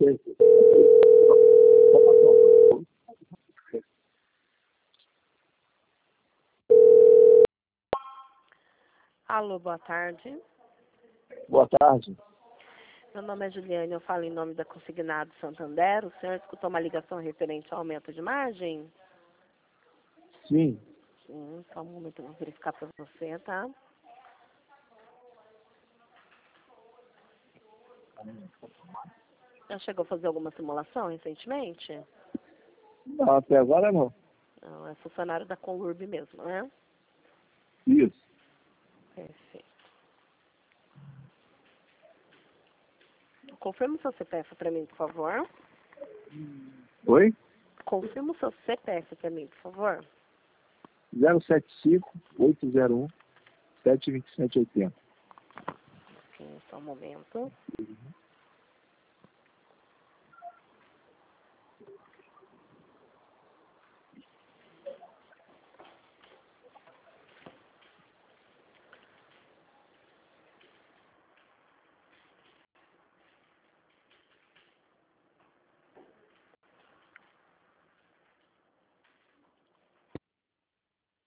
Alô, boa tarde. Boa tarde. Meu nome é Juliane, eu falo em nome da Consignado Santander. O senhor escutou uma ligação referente ao aumento de margem? Sim. Sim, só um momento, eu vou verificar para você, tá? Já chegou a fazer alguma simulação recentemente? Não, até agora não. Não, é funcionário da Conlurb mesmo, né? Isso. Perfeito. Confirma o seu CPF para mim, por favor. Oi? Confirma o seu CPF para mim, por favor. 075-801-72780. Sim, só um momento.